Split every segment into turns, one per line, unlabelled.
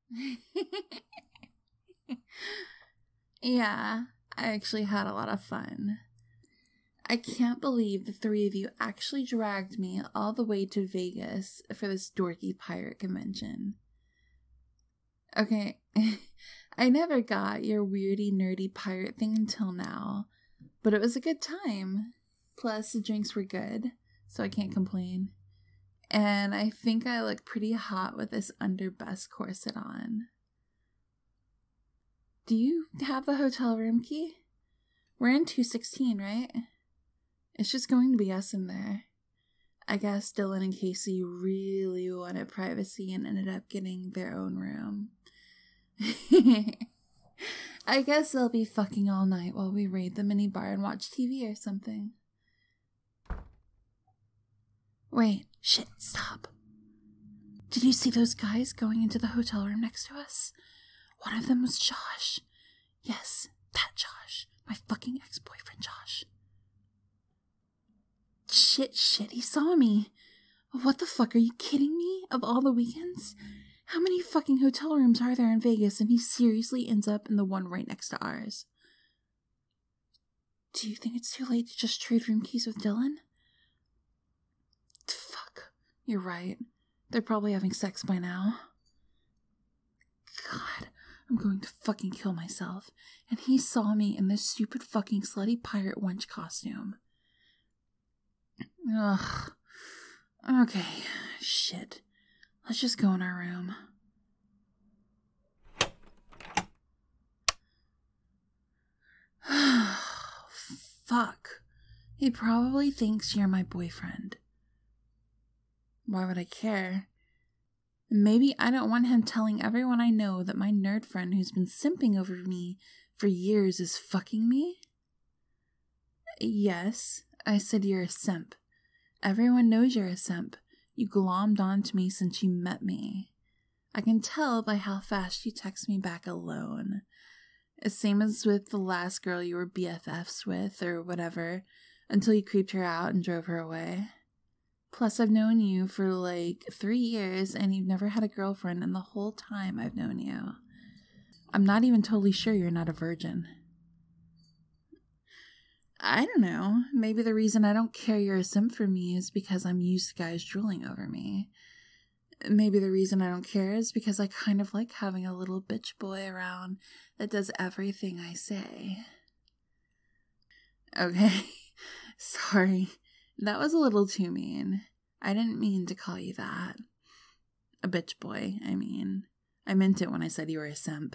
Yeah, I actually had a lot of fun. I can't believe the three of you actually dragged me all the way to Vegas for this dorky pirate convention. Okay, I never got your weirdy, nerdy pirate thing until now, but it was a good time. Plus, the drinks were good, so I can't complain. And I think I look pretty hot with this underbust corset on. Do you have the hotel room key? We're in 216, right? It's just going to be us in there. I guess Dylan and Casey really wanted privacy and ended up getting their own room. I guess they'll be fucking all night while we raid the mini bar and watch TV or something. Wait, shit, stop. Did you see those guys going into the hotel room next to us? One of them was Josh. Yes, that Josh. My fucking ex-boyfriend Josh. Shit, he saw me. What the fuck, are you kidding me? Of all the weekends? How many fucking hotel rooms are there in Vegas and he seriously ends up in the one right next to ours? Do you think it's too late to just trade room keys with Dylan? Fuck, you're right. They're probably having sex by now. God, I'm going to fucking kill myself. And he saw me in this stupid fucking slutty pirate wench costume. Ugh. Okay, shit. Let's just go in our room. Fuck. He probably thinks you're my boyfriend. Why would I care? Maybe I don't want him telling everyone I know that my nerd friend who's been simping over me for years is fucking me? Yes, I said you're a simp. Everyone knows you're a simp. You glommed onto me since you met me. I can tell by how fast you text me back alone. Same as with the last girl you were BFFs with or whatever, until you creeped her out and drove her away. Plus, I've known you for like 3 years and you've never had a girlfriend in the whole time I've known you. I'm not even totally sure you're not a virgin. I don't know. Maybe the reason I don't care you're a simp for me is because I'm used to guys drooling over me. Maybe the reason I don't care is because I kind of like having a little bitch boy around that does everything I say. Okay, sorry. That was a little too mean. I didn't mean to call you that. A bitch boy, I mean. I meant it when I said you were a simp.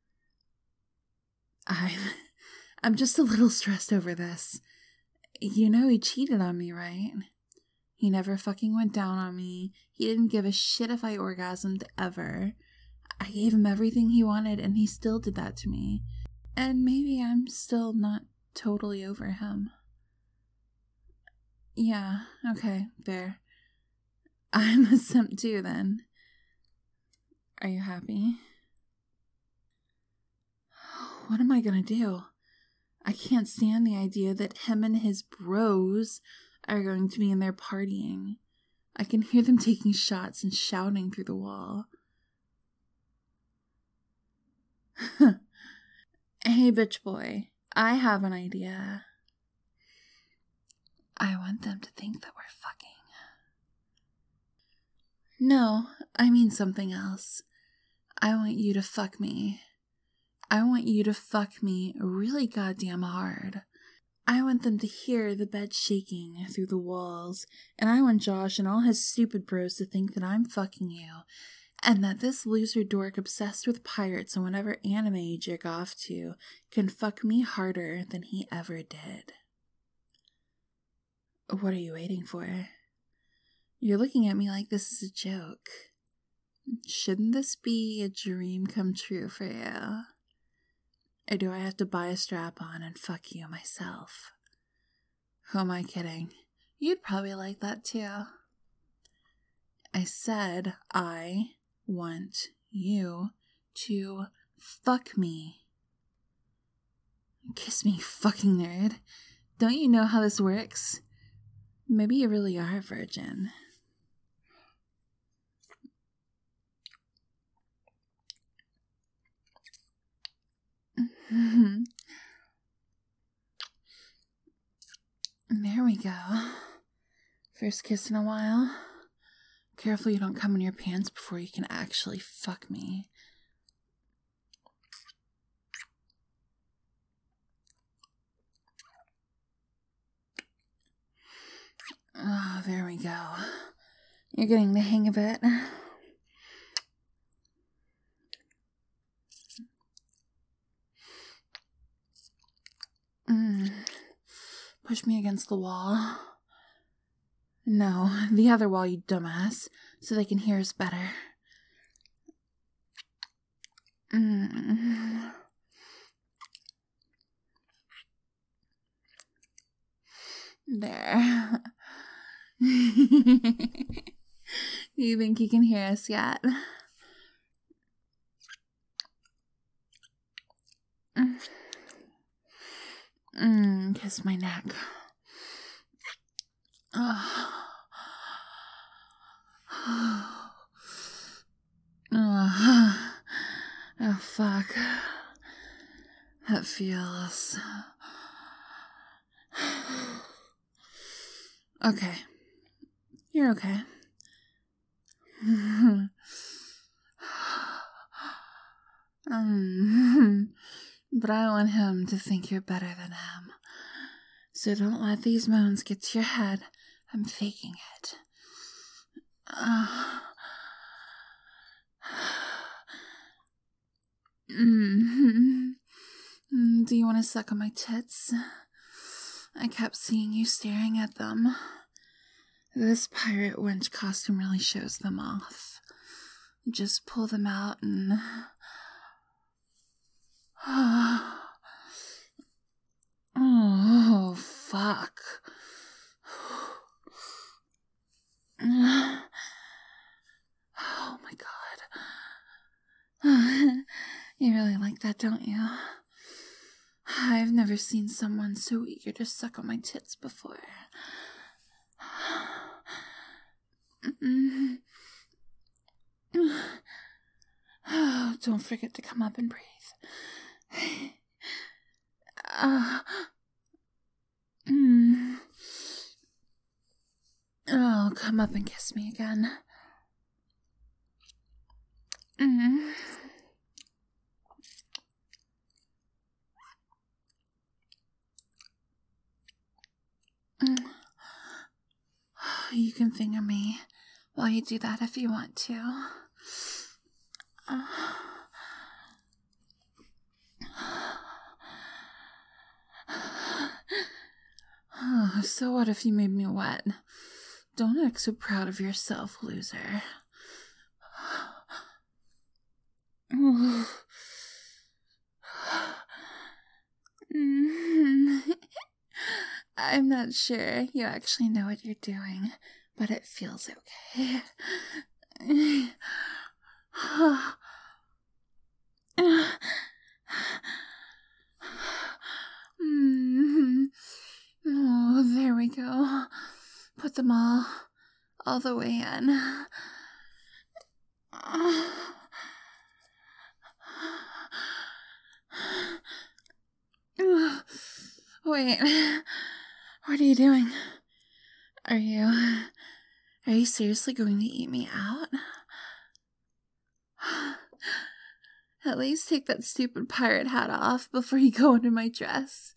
I'm just a little stressed over this. You know he cheated on me, right? He never fucking went down on me. He didn't give a shit if I orgasmed ever. I gave him everything he wanted and he still did that to me. And maybe I'm still not totally over him. Yeah, okay, fair. I'm a simp too then. Are you happy? What am I gonna do? I can't stand the idea that him and his bros are going to be in there partying. I can hear them taking shots and shouting through the wall. Hey, bitch boy, I have an idea. I want them to think that we're fucking. No, I mean something else. I want you to fuck me. I want you to fuck me really goddamn hard. I want them to hear the bed shaking through the walls, and I want Josh and all his stupid bros to think that I'm fucking you, and that this loser dork obsessed with pirates and whatever anime you jerk off to can fuck me harder than he ever did. What are you waiting for? You're looking at me like this is a joke. Shouldn't this be a dream come true for you? Or do I have to buy a strap-on and fuck you myself? Who am I kidding? You'd probably like that too. I said I want you to fuck me. Kiss me, fucking nerd. Don't you know how this works? Maybe you really are a virgin. There we go. First kiss in a while. Careful you don't come in your pants before you can actually fuck me. Oh, there we go. You're getting the hang of it. Push me against the wall. No, the other wall, you dumbass, so they can hear us better. There. You think you can hear us yet? Kiss my neck. Oh, fuck. That feels... Okay. You're okay. But I want him to think you're better than him. So don't let these moans get to your head. I'm faking it. Do you want to suck on my tits? I kept seeing you staring at them. This pirate wench costume really shows them off. Just pull them out and... Oh, fuck. Oh my god. You really like that, don't you? I've never seen someone so eager to suck on my tits before. Oh, don't forget to come up and breathe. Oh, come up and kiss me again. You can finger me while you do that if you want to. So what if you made me wet? Don't act so proud of yourself, loser. I'm not sure you actually know what you're doing, but it feels okay. Oh, there we go. Put them all the way in. Wait, what are you doing? Are you seriously going to eat me out? At least take that stupid pirate hat off before you go under my dress.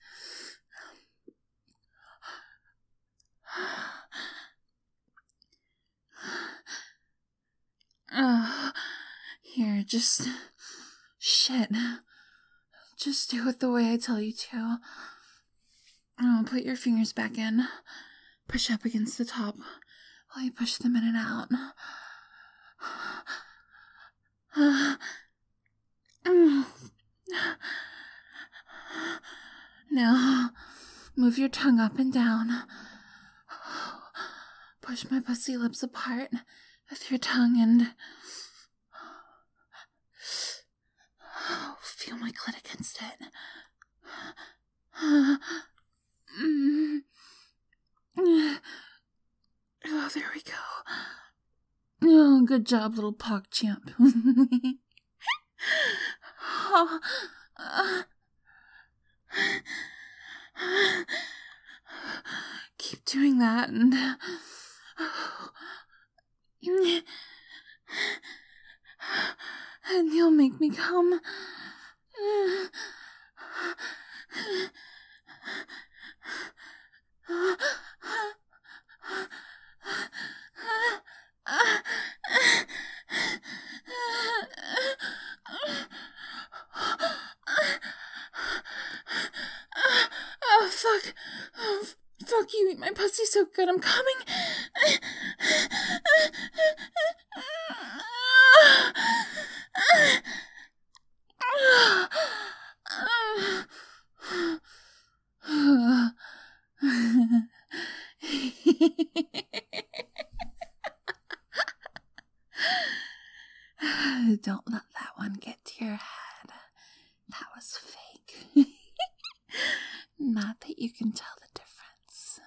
Here, just... Shit. Just do it the way I tell you to. Oh, put your fingers back in. Push up against the top while you push them in and out. Now, move your tongue up and down. Push my pussy lips apart with your tongue and... feel my clit against it. Oh, there we go. Oh, good job, little pog champ. Keep doing that and you'll make me come. Oh, fuck. Oh, fuck, you eat my pussy so good, I'm coming. Don't let that one get to your head. That was fake. Not that you can tell the difference.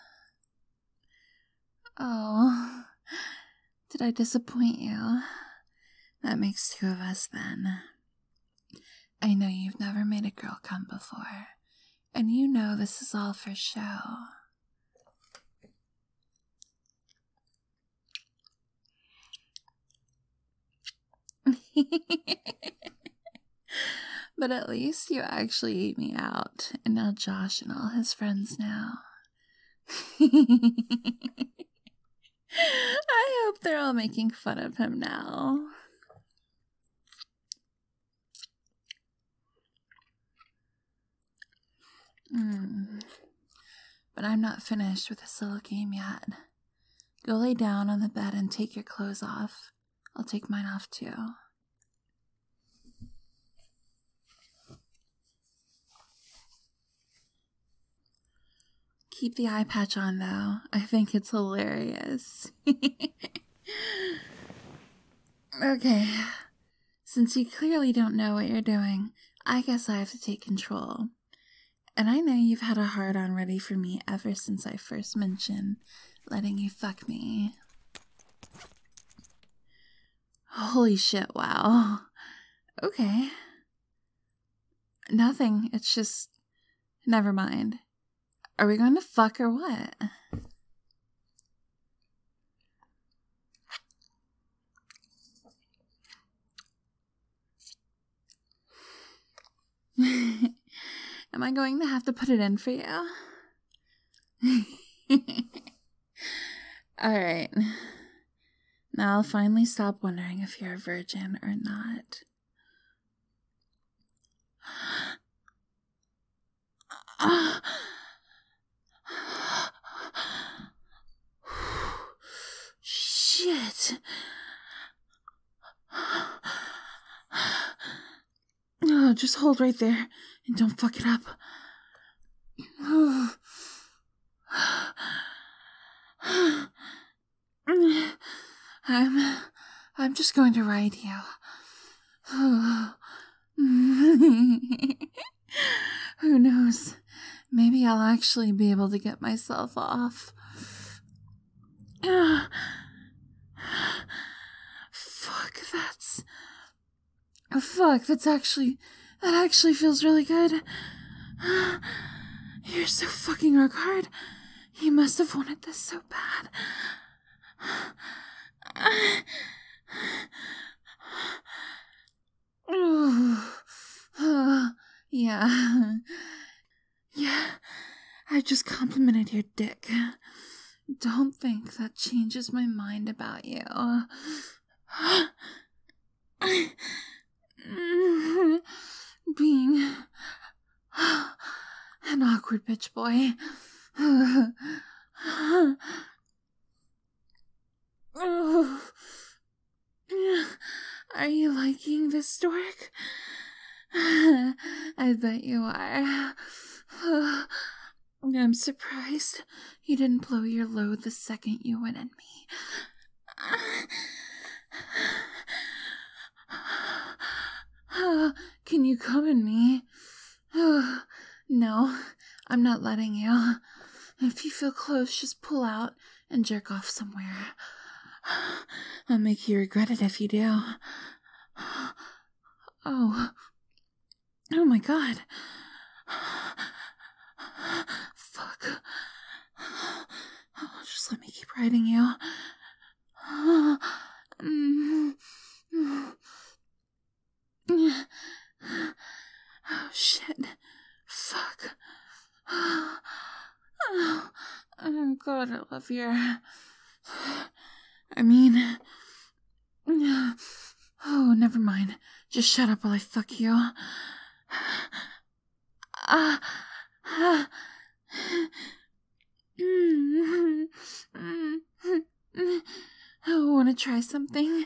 Oh, did I disappoint you? That makes two of us then. I know you've never made a girl come before, and you know this is all for show. But at least you actually ate me out, and now Josh and all his friends know. I hope they're all making fun of him now. But I'm not finished with this little game yet. Go lay down on the bed and take your clothes off. I'll take mine off too. Keep the eye patch on though. I think it's hilarious. Okay. Since you clearly don't know what you're doing, I guess I have to take control. And I know you've had a hard-on ready for me ever since I first mentioned letting you fuck me. Holy shit, wow. Okay. Nothing, it's just... Never mind. Are we going to fuck or what? Am I going to have to put it in for you? Alright. Now I'll finally stop wondering if you're a virgin or not. Shit. Oh, just hold right there and don't fuck it up. I'm just going to ride you. Who knows? Maybe I'll actually be able to get myself off. That actually feels really good. You're so fucking rock hard. You must have wanted this so bad. Yeah, I just complimented your dick. Don't think that changes my mind about you. Being an awkward bitch boy. Are you liking this dork? I bet you are. I'm surprised you didn't blow your load the second you went in me. Can you come in me? No, I'm not letting you. If you feel close, just pull out and jerk off somewhere. I'll make you regret it if you do. Oh my god. riding you. Oh, shit. Fuck. Oh, God, I love your... Oh, never mind. Just shut up while I fuck you. Oh, wanna try something?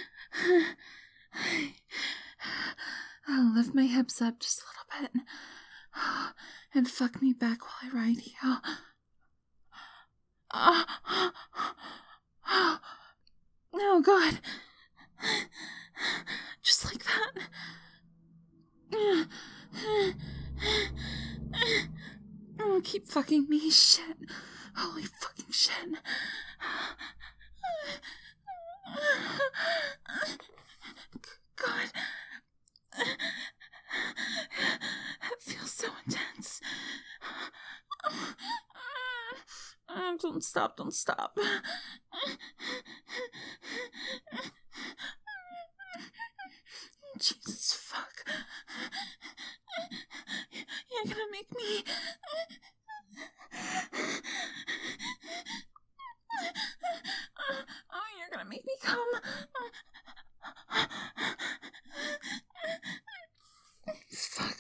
I'll lift my hips up just a little bit. And fuck me back while I ride you. Oh, God. Just like that. Oh, keep fucking me, shit. Holy fucking shit. God. That feels so intense. Don't stop. Jesus fuck. You're gonna make me... Oh, you're gonna make me come. Fuck.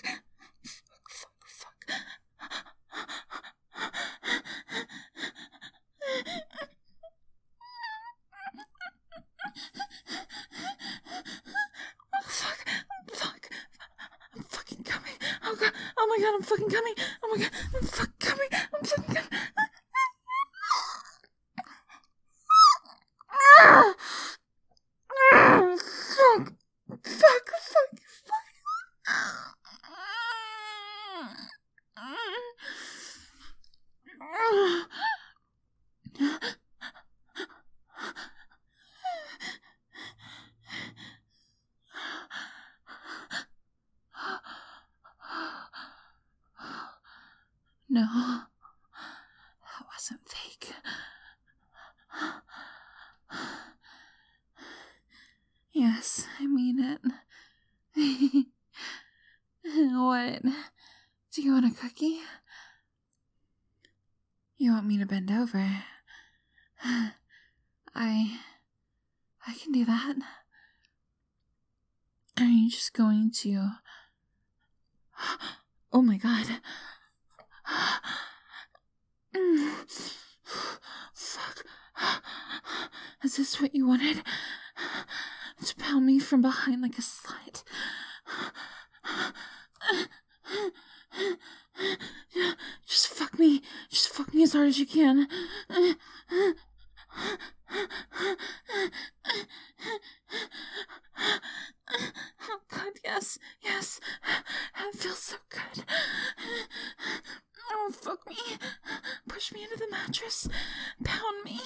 I'm fucking coming. Oh God. Oh my God, I'm fucking coming. Oh my God, I'm fucking coming. I'm fucking coming. Fuck. No, that wasn't fake. Yes, I mean it. What? Do you want a cookie? You want me to bend over? I can do that. Are you just going to... Oh my God. Fuck. Is this what you wanted? To pound me from behind like a slut? Just fuck me. Just fuck me as hard as you can. Oh God, yes. That feels so good. Oh, fuck me. Push me into the mattress. Pound me.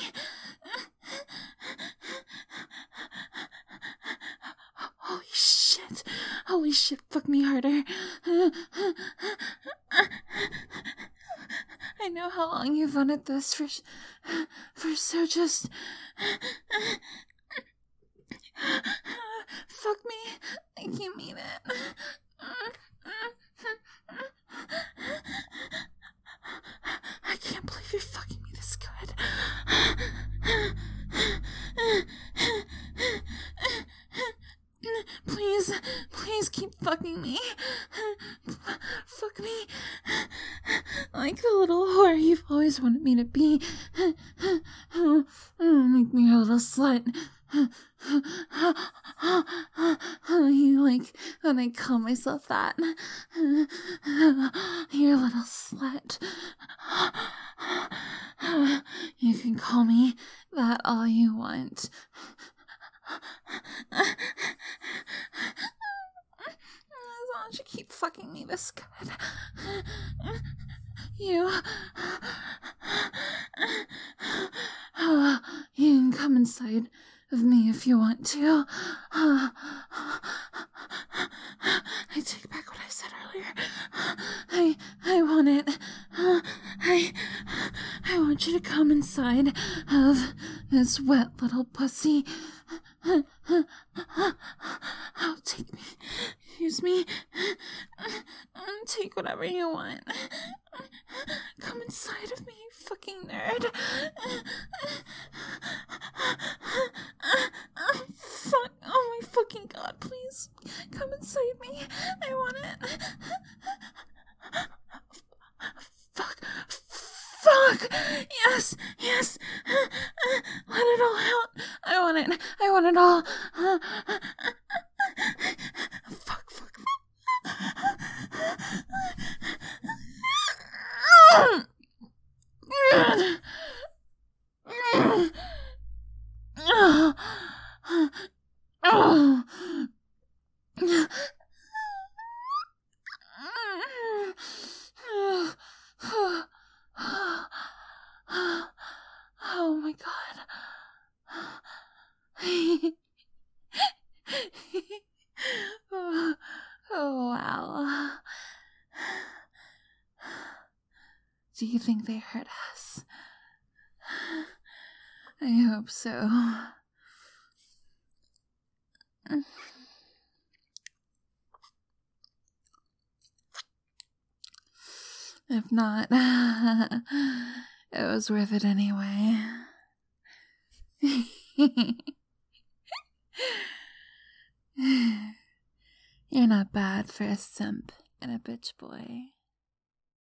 Holy shit, fuck me harder. I know how long you've wanted this for so just... Fuck me like you mean it. I can't believe you're fucking me this good. Please keep fucking me. Fuck me like the little whore you've always wanted me to be. Make me a little slut. You like when I call myself that. You're a little slut. You can call me that all you want. As long as you keep fucking me this good. You can come inside of me if you want to. I take back what I said earlier. I want it. I want you to come inside of this wet little pussy. Oh, take me. Use me. Take whatever you want. Come inside of me, you fucking nerd. Fuck. Oh my fucking god, please. Come inside me. I want it. Fuck! Yes! Let it all out! I want it all! Fuck. Oh my god. Oh wow. Do you think they hurt us? I hope so. If not, it was worth it anyway. You're not bad for a simp and a bitch boy.